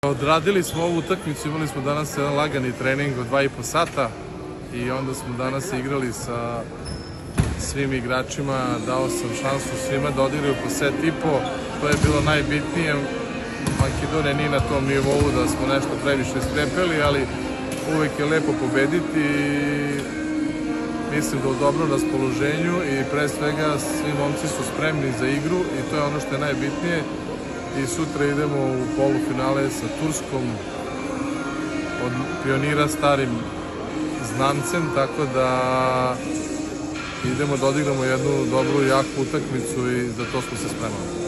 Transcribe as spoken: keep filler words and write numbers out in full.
Odradili smo ovu utakmicu, imali smo danas jedan lagani trening od dva i po sata i onda smo danas igrali sa svim igračima, dao sam šansu svima da odigraju po set i po, to je bilo najbitnije. Makedonija nije na tom nivou da smo nešto previše strepeli, ali uvek je lepo pobediti i mislim da u dobrom raspoloženju i pre svega svi momci su spremni za igru i to je ono što je najbitnije. I sutra idemo u polufinale sa Turskom od pionira starim znancem, tako da idemo da odigramo jednu dobru i jaku utakmicu i za to smo se spremali.